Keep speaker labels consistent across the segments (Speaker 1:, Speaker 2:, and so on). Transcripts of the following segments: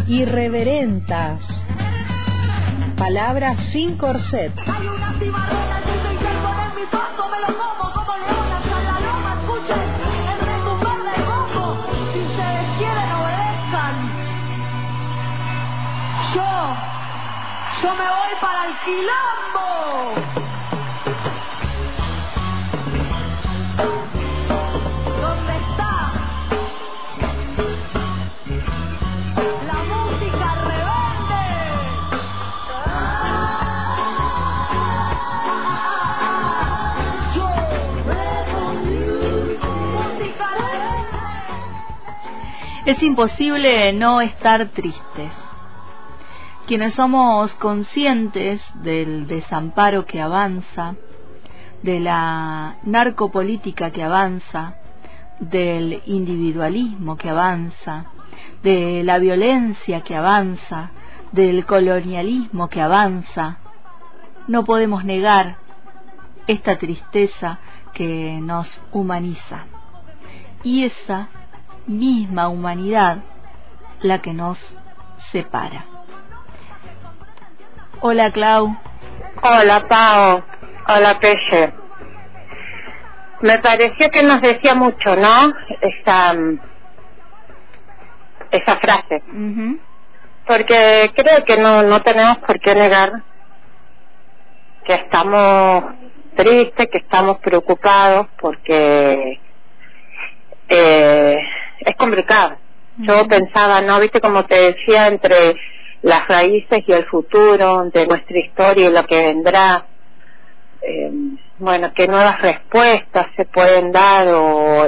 Speaker 1: irreverentas, palabras sin corset.
Speaker 2: Hay una cimarrona, yo soy quien con mi paso, me lo como como leonas a la loma, escuchen el retumbar del bombo, si ustedes quieren obedezcan. Yo me voy para el quilombo. ¿Dónde está la música rebelde? Música rebelde.
Speaker 3: Es imposible no estar tristes. Quienes somos conscientes del desamparo que avanza, de la narcopolítica que avanza, del individualismo que avanza, de la violencia que avanza, del colonialismo que avanza, no podemos negar esta tristeza que nos humaniza. Y esa misma humanidad la que nos separa. Hola, Clau.
Speaker 4: Hola, Pao. Hola, Pelle. Me pareció que nos decía mucho, ¿no? Esa frase.
Speaker 3: Uh-huh.
Speaker 4: Porque creo que no tenemos por qué negar que estamos tristes, que estamos preocupados, porque es complicado. Uh-huh. Yo pensaba, ¿no? Viste, como te decía, entre las raíces y el futuro de nuestra historia y lo que vendrá, bueno, qué nuevas respuestas se pueden dar, o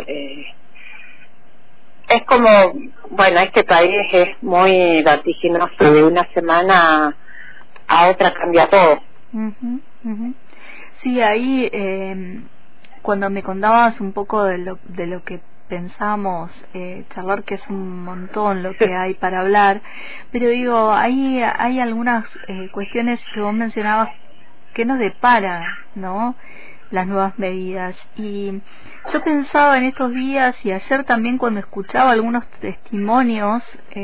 Speaker 4: es como, bueno, este país es muy vertiginoso, de una semana a otra cambia todo.
Speaker 3: Uh-huh, uh-huh. Sí, ahí cuando me contabas un poco de lo que pensamos charlar, que es un montón lo que hay para hablar, pero digo, hay algunas cuestiones que vos mencionabas que nos depara, ¿no?, las nuevas medidas. Y yo pensaba en estos días y ayer también, cuando escuchaba algunos testimonios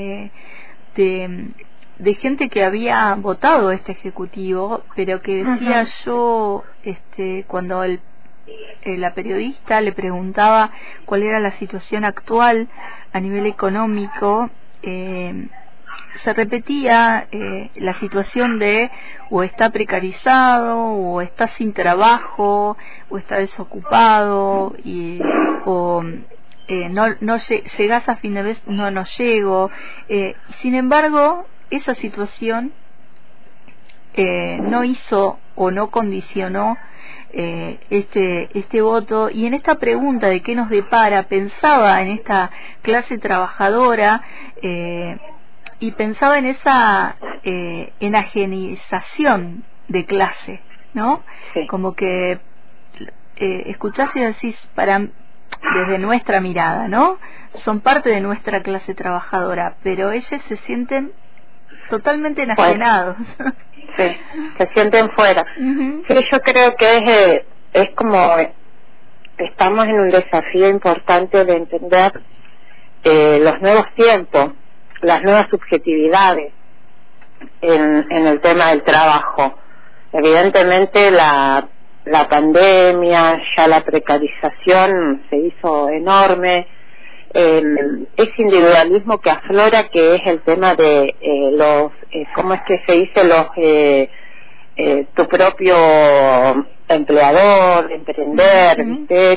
Speaker 3: de gente que había votado este ejecutivo, pero que decía, uh-huh, yo cuando la periodista le preguntaba cuál era la situación actual a nivel económico, se repetía la situación de o está precarizado, o está sin trabajo, o está desocupado, o no llegás a fin de mes, no llego. Sin embargo, esa situación no hizo o no condicionó este voto. Y en esta pregunta de qué nos depara, pensaba en esta clase trabajadora, y pensaba en esa enajenización de clase, ¿no?
Speaker 4: Sí.
Speaker 3: Como que escuchás y decís, desde nuestra mirada, ¿no?, son parte de nuestra clase trabajadora, pero ellos se sienten totalmente enajenados.
Speaker 4: Sí, se sienten fuera. Uh-huh. Sí, yo creo que es como estamos en un desafío importante de entender los nuevos tiempos, las nuevas subjetividades en el tema del trabajo. Evidentemente la pandemia, ya la precarización se hizo enorme, ese individualismo que aflora, que es el tema de ¿cómo es que se dice? Tu propio empleador, emprender, uh-huh, ¿viste?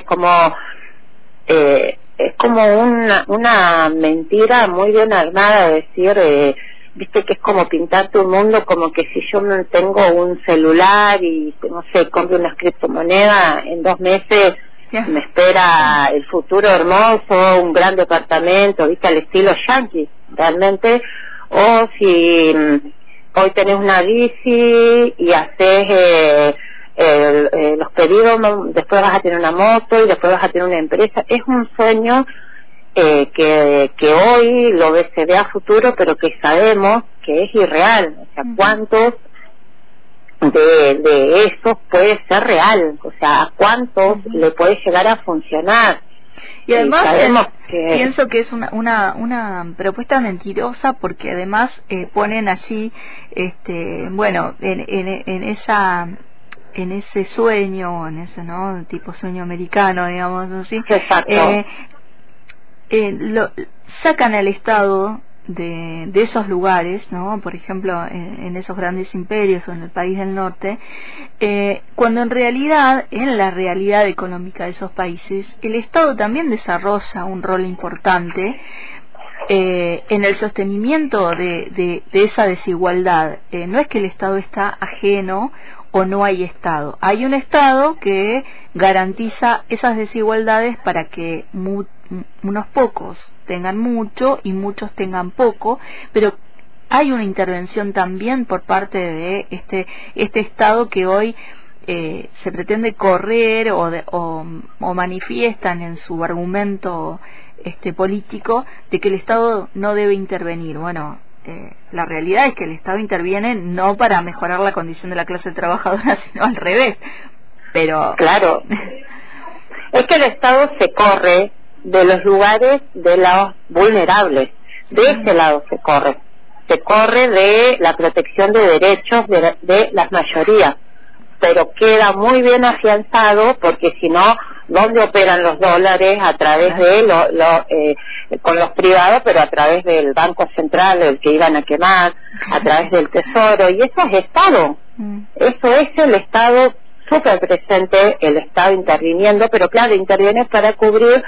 Speaker 4: Es como una mentira muy bien armada, decir, viste, que es como pintarte un mundo como que si yo no tengo un celular y, no sé, compro unas criptomonedas, en 2 meses me espera el futuro hermoso, un gran departamento, viste, al estilo yankee, realmente. O si hoy tenés una bici y haces los pedidos, después vas a tener una moto y después vas a tener una empresa. Es un sueño que hoy se ve a futuro, pero que sabemos que es irreal. O sea, ¿cuántos de eso puede ser real? O sea, ¿a cuántos le puede llegar a funcionar?
Speaker 3: Y además pienso que es
Speaker 4: una
Speaker 3: propuesta mentirosa, porque además ponen allí, bueno, en ese sueño, en ese, ¿no?, tipo sueño americano, digamos así.
Speaker 4: Exacto.
Speaker 3: Sacan al Estado de esos lugares, ¿no? Por ejemplo, en esos grandes imperios o en el país del norte, cuando en realidad, en la realidad económica de esos países, el Estado también desarrolla un rol importante en el sostenimiento de esa desigualdad. No es que el Estado está ajeno o no hay Estado. Hay un Estado que garantiza esas desigualdades para que unos pocos tengan mucho y muchos tengan poco, pero hay una intervención también por parte de este Estado que hoy se pretende correr o manifiestan en su argumento político de que el Estado no debe intervenir. Bueno, la realidad es que el Estado interviene no para mejorar la condición de la clase trabajadora, sino al revés. Pero
Speaker 4: claro, es que el Estado se corre de los lugares de los vulnerables, de ese lado se corre de la protección de derechos de las mayorías, pero queda muy bien afianzado, porque si no, ¿dónde operan los dólares? A través de con los privados, pero a través del Banco Central, el que iban a quemar, a través del Tesoro, y eso es Estado, eso es el Estado súper presente, el Estado interviniendo, pero claro, interviene para cubrir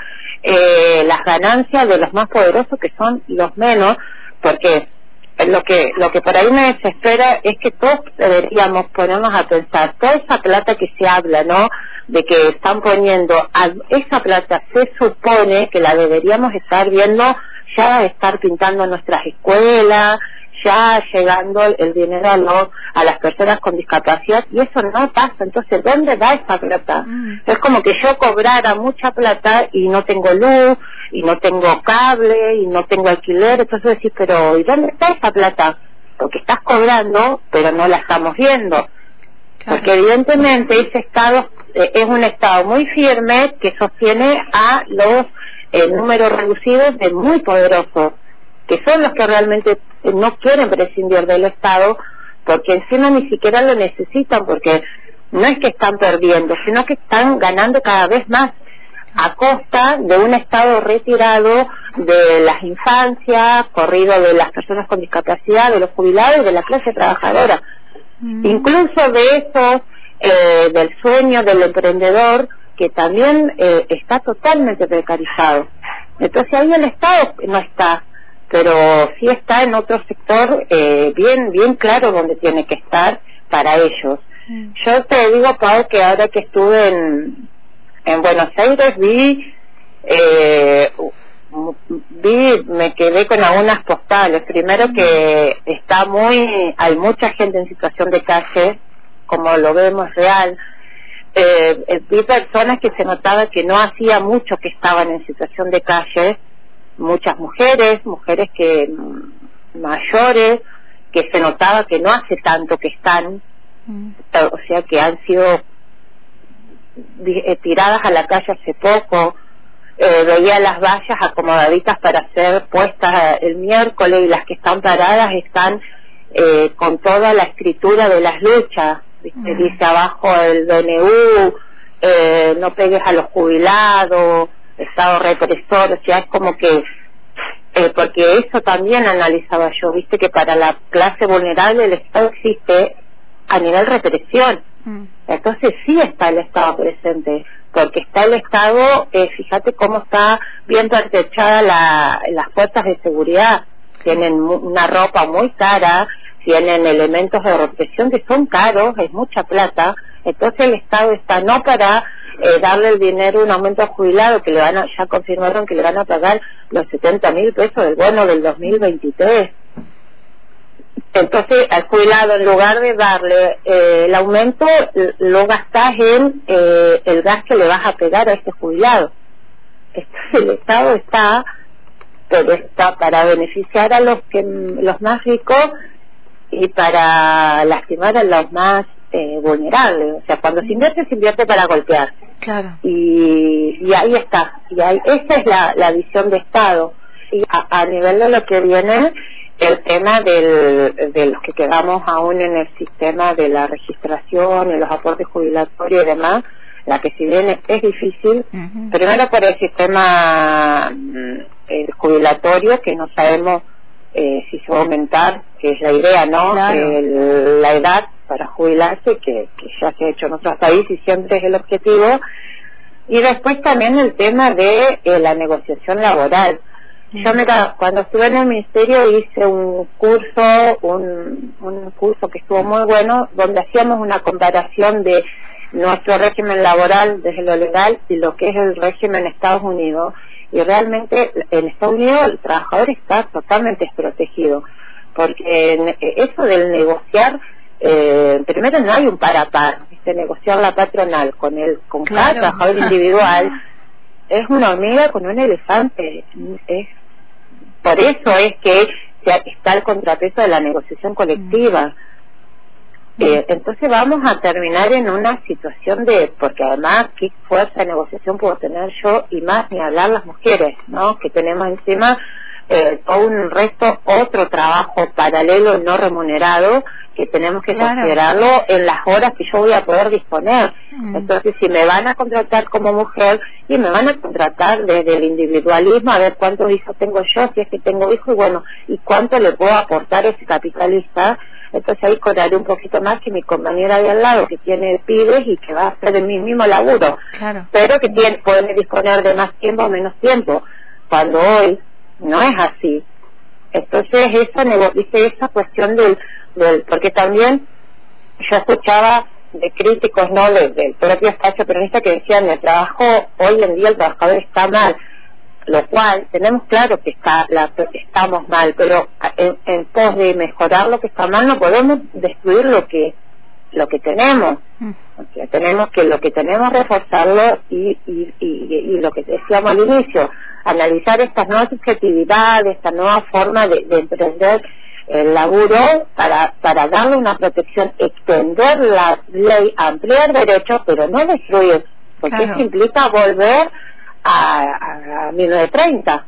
Speaker 4: las ganancias de los más poderosos, que son los menos, porque lo que por ahí me desespera es que todos deberíamos ponernos a pensar, toda esa plata que se habla, ¿no?, de que están poniendo, esa plata se supone que la deberíamos estar viendo, ya estar pintando nuestras escuelas, ya llegando el dinero a las personas con discapacidad, y eso no pasa. Entonces, ¿dónde va esa plata? Es como que yo cobrara mucha plata y no tengo luz, y no tengo cable, y no tengo alquiler. Entonces decís, pero ¿y dónde está esa plata? Porque estás cobrando, pero no la estamos viendo. Porque evidentemente ese Estado es un Estado muy firme que sostiene a los números reducidos de muy poderosos, que son los que realmente no quieren prescindir del Estado, porque encima ni siquiera lo necesitan, porque no es que están perdiendo, sino que están ganando cada vez más a costa de un Estado retirado de las infancias, corrido de las personas con discapacidad, de los jubilados y de la clase trabajadora. Incluso de eso, del sueño del emprendedor, que también está totalmente precarizado. Entonces ahí el Estado no está, pero sí está en otro sector bien claro donde tiene que estar para ellos. Yo te digo, Pau, que ahora que estuve en Buenos Aires me quedé con algunas postales. Primero que hay mucha gente en situación de calle, como lo vemos real. Vi personas que se notaba que no hacía mucho que estaban en situación de calle, muchas mujeres que mayores, que se notaba que no hace tanto que están, o sea que han sido tiradas a la calle hace poco. Veía las vallas acomodaditas para ser puestas el miércoles, y las que están paradas están con toda la escritura de las luchas. Dice abajo el DNU, no pegues a los jubilados, Estado represor. O sea, es como que porque eso también analizaba yo, viste que para la clase vulnerable el Estado existe a nivel represión. Entonces sí está el Estado presente, porque está el Estado, fíjate cómo está bien pertrechada las fuerzas de seguridad. Tienen una ropa muy cara, tienen elementos de represión que son caros, es mucha plata. Entonces el Estado está no para darle el dinero, un aumento al jubilado, que ya confirmaron que le van a pagar los 70.000 pesos del bono del 2023. Entonces al jubilado, en lugar de darle el aumento, lo gastás en el gas que le vas a pegar a este jubilado. Entonces el Estado está para beneficiar a los más ricos y para lastimar a los más vulnerable. O sea, cuando se invierte para golpear.
Speaker 3: Claro.
Speaker 4: Y ahí está. Esa es la visión de Estado. Y a nivel de lo que viene, el tema de los que quedamos aún en el sistema de la registración y los aportes jubilatorios y demás, la que si bien es difícil, primero por el sistema jubilatorio, que no sabemos si se va a aumentar, que es la idea, ¿no?
Speaker 3: Claro.
Speaker 4: La edad para jubilarse, que ya se ha hecho en otros países y siempre es el objetivo. Y después también el tema de la negociación laboral. Yo cuando estuve en el ministerio hice un curso que estuvo muy bueno, donde hacíamos una comparación de nuestro régimen laboral desde lo legal y lo que es el régimen en Estados Unidos. Y realmente en Estados Unidos el trabajador está totalmente desprotegido, porque eso del negociar, primero no hay un par a par, negociar la patronal con cada trabajador individual es una hormiga con un elefante. Por eso es que está el contrapeso de la negociación colectiva. Entonces vamos a terminar en una situación porque además qué fuerza de negociación puedo tener yo, y más ni hablar las mujeres, ¿no? Que tenemos encima todo un otro trabajo paralelo no remunerado, que tenemos que considerarlo en las horas que yo voy a poder disponer. Entonces, si me van a contratar como mujer, y me van a contratar desde el individualismo, a ver cuántos hijos tengo yo, si es que tengo hijos, y bueno, y cuánto le puedo aportar a ese capitalista. Entonces ahí cobraré un poquito más que mi compañera de al lado, que tiene pibes y que va a hacer el mismo laburo, pero que puede disponer de más tiempo o menos tiempo, cuando hoy no es así. Entonces esa cuestión del porque también yo escuchaba de críticos, no del propio espacio peronista, que decían el trabajo, hoy en día el trabajador está mal, lo cual tenemos claro que estamos mal, pero en pos de mejorar lo que está mal no podemos destruir lo que tenemos. O sea, tenemos que lo que tenemos reforzarlo y lo que decíamos al inicio, analizar estas nuevas subjetividades, esta nueva forma de emprender el laburo para darle una protección, extender la ley, ampliar derechos, pero no destruir, porque eso implica volver a 1930.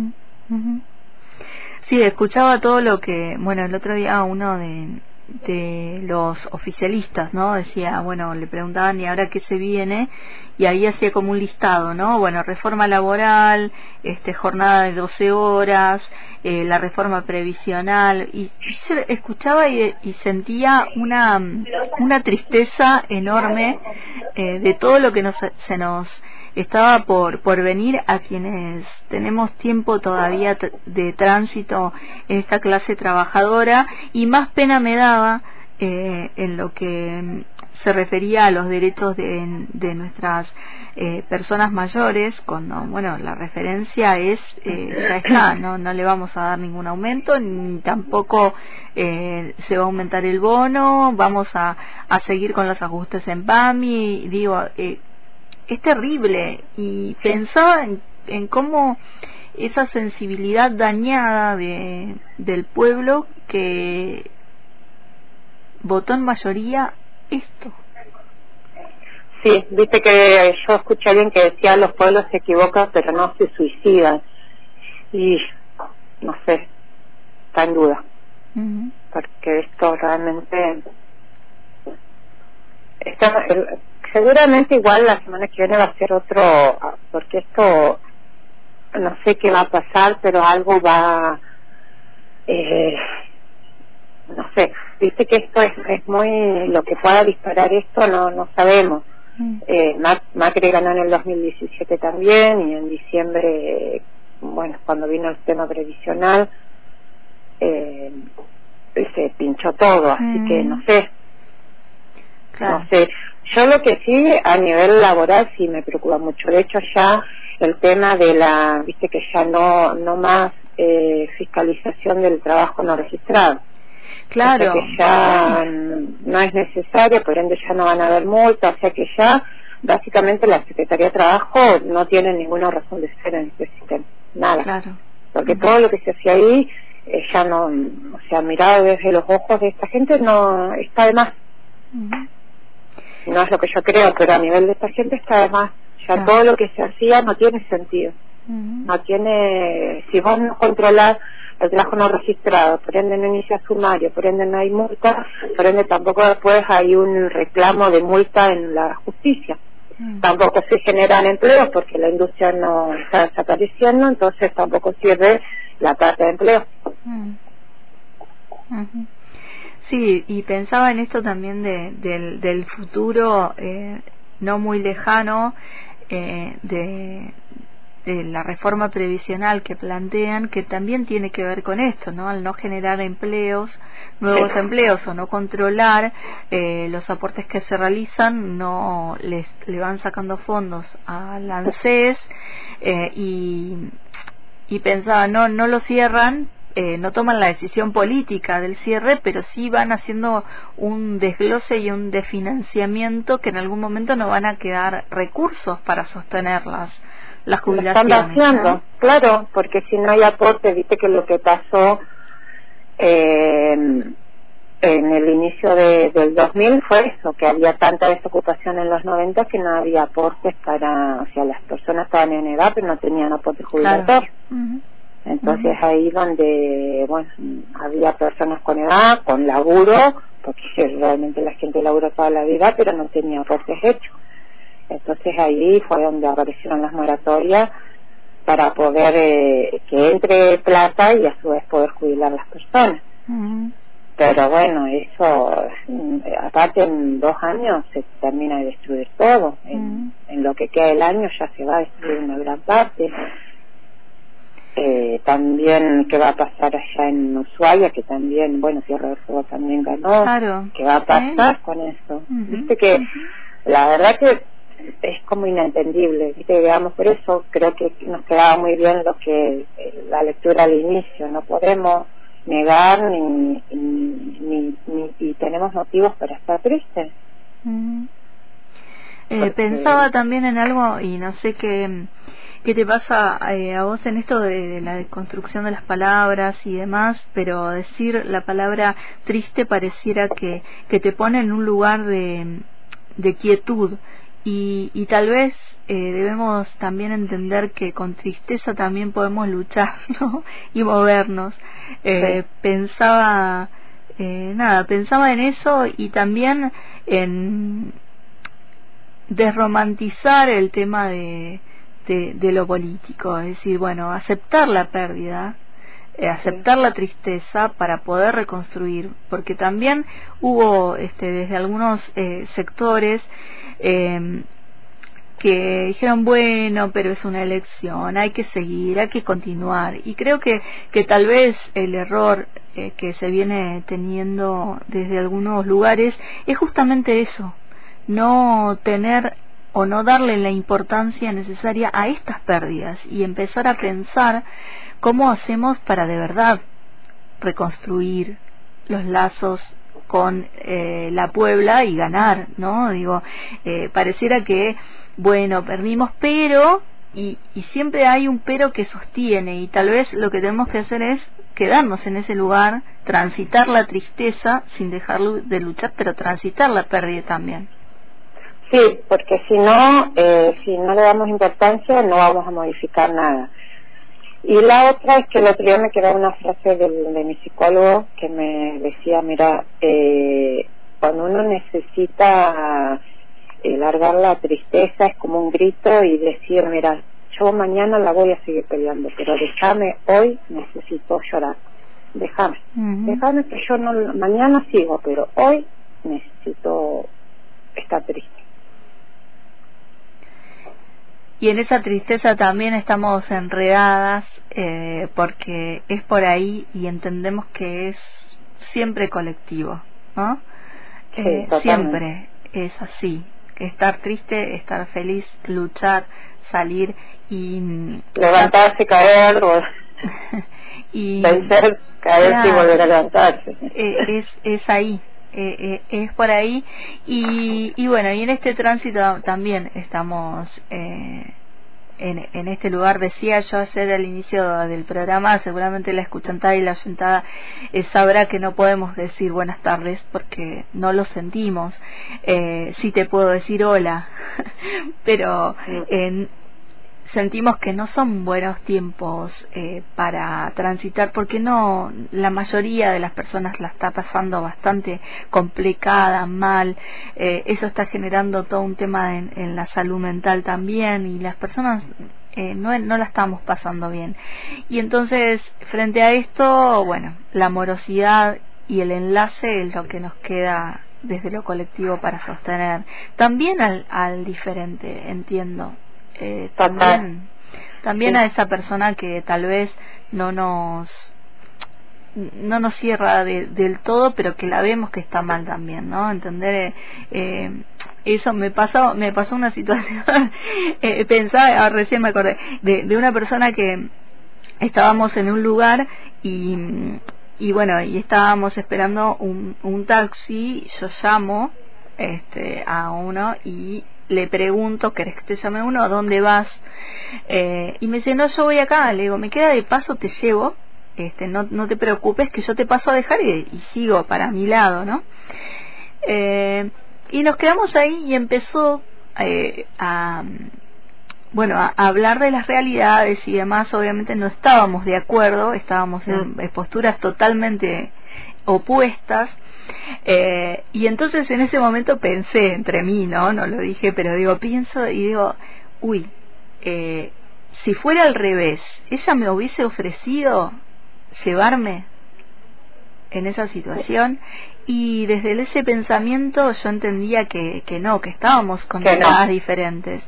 Speaker 3: Sí, escuchaba todo lo que, bueno, el otro día uno de los oficialistas, ¿no? Decía, bueno, le preguntaban, ¿y ahora qué se viene? Y ahí hacía como un listado, ¿no? Bueno, reforma laboral, jornada de 12 horas, la reforma previsional, y yo escuchaba y sentía una tristeza enorme de todo lo que se nos estaba por venir a quienes tenemos tiempo todavía de tránsito en esta clase trabajadora, y más pena me daba en lo que se refería a los derechos de nuestras personas mayores, cuando, bueno, la referencia es ya está, no le vamos a dar ningún aumento, ni tampoco se va a aumentar el bono, vamos a seguir con los ajustes en PAMI. Digo, es terrible, y pensaba en cómo esa sensibilidad dañada del pueblo que votó en mayoría esto.
Speaker 4: Sí, viste que yo escuché a alguien que decía los pueblos se equivocan pero no se suicidan, y no sé, está en duda, porque esto realmente seguramente igual la semana que viene va a ser otro, porque esto no sé qué va a pasar, pero algo va, no sé, viste que esto es muy, lo que pueda disparar esto no sabemos. Macri ganó en el 2017 también, y en diciembre, bueno, cuando vino el tema previsional, se pinchó todo, así que no sé. No sé, yo lo que sí a nivel laboral sí me preocupa mucho. De hecho ya el tema de viste que ya no más fiscalización del trabajo no registrado.
Speaker 3: Claro.
Speaker 4: O sea que ya no es necesario, por ende ya no van a haber multas, o sea que ya básicamente la Secretaría de Trabajo no tiene ninguna razón de ser en este sistema, nada.
Speaker 3: Claro.
Speaker 4: Porque todo lo que se hacía ahí ya no, o sea, mirado desde los ojos de esta gente no está de más. No es lo que yo creo, pero a nivel de esta gente está de más. Ya todo lo que se hacía no tiene sentido. No tiene, si vos no controlás el trabajo no registrado, por ende no inicia sumario, por ende no hay multa, por ende tampoco después hay un reclamo de multa en la justicia. Tampoco se generan empleos porque la industria no está desapareciendo, entonces tampoco sirve la parte de empleo.
Speaker 3: Sí, y pensaba en esto también del futuro no muy lejano, de la reforma previsional que plantean, que también tiene que ver con esto, ¿no? Al no generar nuevos empleos o no controlar los aportes que se realizan, no le van sacando fondos al ANSES, y pensaba, no lo cierran, no toman la decisión política del cierre, pero sí van haciendo un desglose y un desfinanciamiento que en algún momento no van a quedar recursos para sostener las jubilaciones.
Speaker 4: Lo están vaciando, ¿no? Claro, porque si no hay aporte, viste que lo que pasó en el inicio del 2000 fue eso, que había tanta desocupación en los 90 que no había aportes para, o sea, las personas estaban en edad pero no tenían aporte jubilatorio. Claro. Entonces ahí donde, bueno, había personas con edad, con laburo, porque realmente la gente laburó toda la vida, pero no tenía aportes hechos. Entonces ahí fue donde aparecieron las moratorias para poder que entre plata y a su vez poder jubilar las personas. Pero bueno, eso, aparte en 2 años se termina de destruir todo. En lo que queda del año ya se va a destruir una gran parte. También qué va a pasar allá en Ushuaia, que también, bueno, Tierra del Fuego también ganó. Claro. ¿Qué va a pasar con eso? Viste que la verdad que es como inentendible, ¿viste? Digamos, por eso creo que nos quedaba muy bien lo que la lectura al inicio. No podemos negar ni y tenemos motivos para estar tristes.
Speaker 3: Pensaba también en algo, y no sé qué te pasa a vos en esto de la desconstrucción de las palabras y demás, pero decir la palabra triste pareciera que te pone en un lugar de quietud, y tal vez debemos también entender que con tristeza también podemos luchar, ¿no? Y movernos. Pensaba en eso, y también en desromantizar el tema de lo político, es decir, bueno, aceptar la pérdida, aceptar la tristeza para poder reconstruir, porque también hubo desde algunos sectores que dijeron, bueno, pero es una elección, hay que seguir, hay que continuar, y creo que tal vez el error que se viene teniendo desde algunos lugares es justamente eso, no tener o no darle la importancia necesaria a estas pérdidas y empezar a pensar cómo hacemos para de verdad reconstruir los lazos con la Puebla y ganar, ¿no? Digo, pareciera que, bueno, perdimos, pero, y siempre hay un pero que sostiene, y tal vez lo que tenemos que hacer es quedarnos en ese lugar, transitar la tristeza sin dejar de luchar, pero transitar la pérdida también.
Speaker 4: Sí, porque si no le damos importancia no vamos a modificar nada. Y la otra es que el otro día me quedó una frase de mi psicólogo que me decía, mira, cuando uno necesita largar la tristeza es como un grito y decir, mira, yo mañana la voy a seguir peleando, pero déjame, hoy necesito llorar, déjame que yo no, mañana sigo, pero hoy necesito estar triste.
Speaker 3: Y en esa tristeza también estamos enredadas, porque es por ahí y entendemos que es siempre colectivo, ¿no? Siempre es así, estar triste, estar feliz, luchar, salir y
Speaker 4: levantarse, caer y vencer, caerse y volver a levantarse.
Speaker 3: Es ahí. Es por ahí, y bueno, y en este tránsito también estamos en este lugar. Decía yo ayer al inicio del programa, seguramente la escuchantada y la oyentada sabrá que no podemos decir buenas tardes porque no lo sentimos. Sí te puedo decir hola, pero sentimos que no son buenos tiempos para transitar, porque no, la mayoría de las personas la está pasando bastante complicada, mal. Eso está generando todo un tema en la salud mental también, y las personas no la estamos pasando bien. Y entonces, frente a esto, bueno, la amorosidad y el enlace es lo que nos queda desde lo colectivo para sostener. También al diferente, entiendo. También a esa persona que tal vez no nos cierra del todo, pero que la vemos que está mal también, ¿no? Entender eso. Me pasó una situación pensaba, recién me acordé de una persona que estábamos en un lugar y bueno, y estábamos esperando un taxi. Yo llamo a uno y le pregunto, ¿querés que te llame uno? ¿A dónde vas? Y me dice, no, yo voy acá. Le digo, me queda de paso, te llevo. No te preocupes, que yo te paso a dejar y sigo para mi lado, ¿no? Y nos quedamos ahí y empezó a hablar de las realidades y demás. Obviamente no estábamos de acuerdo, estábamos en posturas totalmente opuestas. Y entonces en ese momento pensé entre mí, no lo dije, pero pienso y digo, si fuera al revés, ella me hubiese ofrecido llevarme en esa situación, y desde ese pensamiento yo entendía que no, que estábamos con miradas diferentes.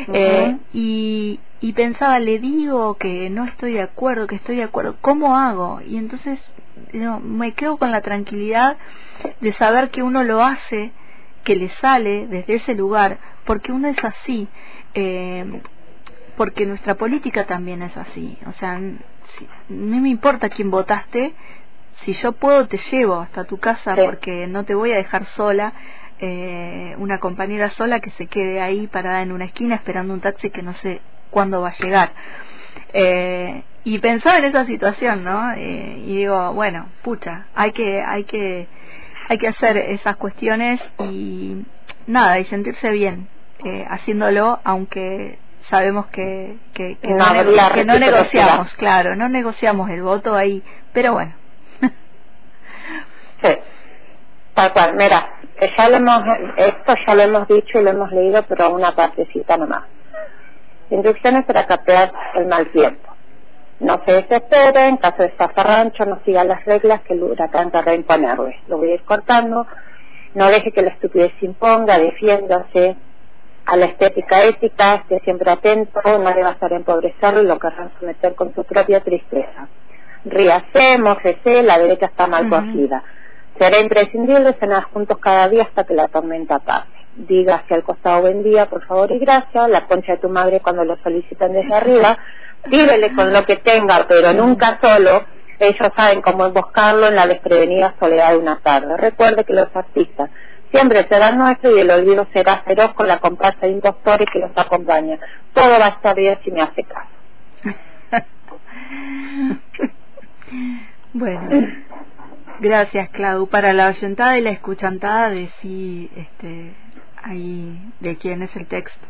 Speaker 3: Y pensaba, le digo que no estoy de acuerdo, que estoy de acuerdo, ¿cómo hago? Y entonces me quedo con la tranquilidad de saber que uno lo hace, que le sale desde ese lugar, porque uno es así, porque nuestra política también es así. O sea, no me importa quién votaste, si yo puedo te llevo hasta tu casa, porque no te voy a dejar sola, una compañera sola que se quede ahí parada en una esquina esperando un taxi que no sé cuándo va a llegar. Y pensaba en esa situación, ¿no? Y digo, bueno, pucha, hay que hacer esas cuestiones y nada, y sentirse bien haciéndolo, aunque sabemos que no negociamos, claro, no negociamos el voto ahí, pero bueno.
Speaker 4: Sí, tal cual. Mira, esto ya lo hemos dicho y lo hemos leído, pero una partecita nomás. Instrucciones para captar el mal tiempo. No se desespere, en caso de zafarrancho, no siga las reglas que el huracán querrá imponerle. Lo voy a ir cortando. No deje que la estupidez se imponga, defiéndase. A la estética ética, esté siempre atento, no le va a estar empobrecerlo y lo querrán someter con su propia tristeza. Ríase, mójese, la derecha está mal cocida. Será imprescindible cenar juntos cada día hasta que la tormenta pase. Diga hacia el costado buen día, por favor y gracias. La concha de tu madre cuando lo solicitan desde arriba. Dívele con lo que tenga, pero nunca solo. Ellos saben cómo emboscarlo en la desprevenida soledad de una tarde. Recuerde que los artistas siempre serán nuestros y el olvido será feroz con la comparsa de impostores que los acompaña. Todo va a estar bien si me hace caso.
Speaker 3: Bueno, gracias, Clau. Para la oyentada y la escuchantada, decí ahí de quién es el texto.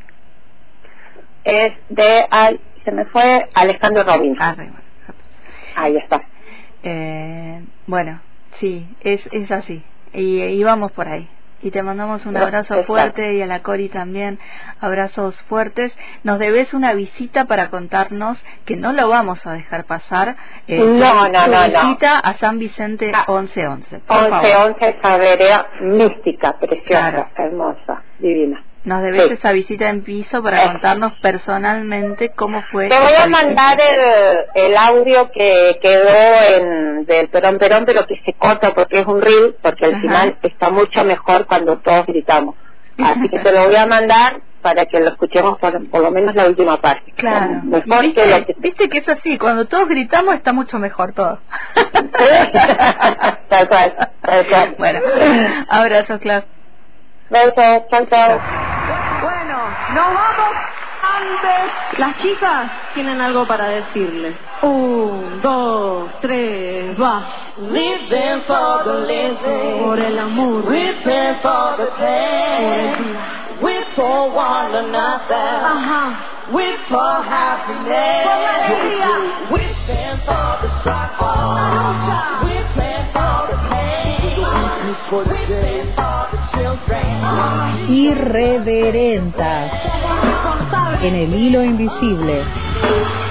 Speaker 4: Es de se me fue Alejandro Robin. Ahí está.
Speaker 3: Bueno, sí, es así. Y vamos por ahí. Y te mandamos un abrazo fuerte, y a la Cori también abrazos fuertes. Nos debes una visita para contarnos, que no lo vamos a dejar pasar, visita a San Vicente 1111.
Speaker 4: 1111, esa vereda mística, preciosa, hermosa, divina.
Speaker 3: Nos debes esa visita en piso para contarnos personalmente cómo fue.
Speaker 4: Te voy a mandar el audio que quedó del Perón, pero que se corta porque es un reel, porque al final está mucho mejor cuando todos gritamos. Así que te lo voy a mandar para que lo escuchemos por lo menos la última parte.
Speaker 3: Claro.
Speaker 4: Mejor
Speaker 3: viste que es así, cuando todos gritamos está mucho mejor todo.
Speaker 4: Tal cual.
Speaker 3: Bueno, abrazos, Clau.
Speaker 4: Besos, chao.
Speaker 2: Bueno, nos vamos Antes, las chicas tienen algo para decirle. 1, 2, 3, va.
Speaker 1: Living for the living,
Speaker 2: Por el amor,
Speaker 1: weeping for the pain, weep for one another,
Speaker 2: ajá,
Speaker 1: weep for happiness,
Speaker 2: por la alegría,
Speaker 1: weeping for the struggle, weeping for the pain, weeping for the children.
Speaker 5: Irreverentas
Speaker 2: responsables.
Speaker 5: en el hilo invisible.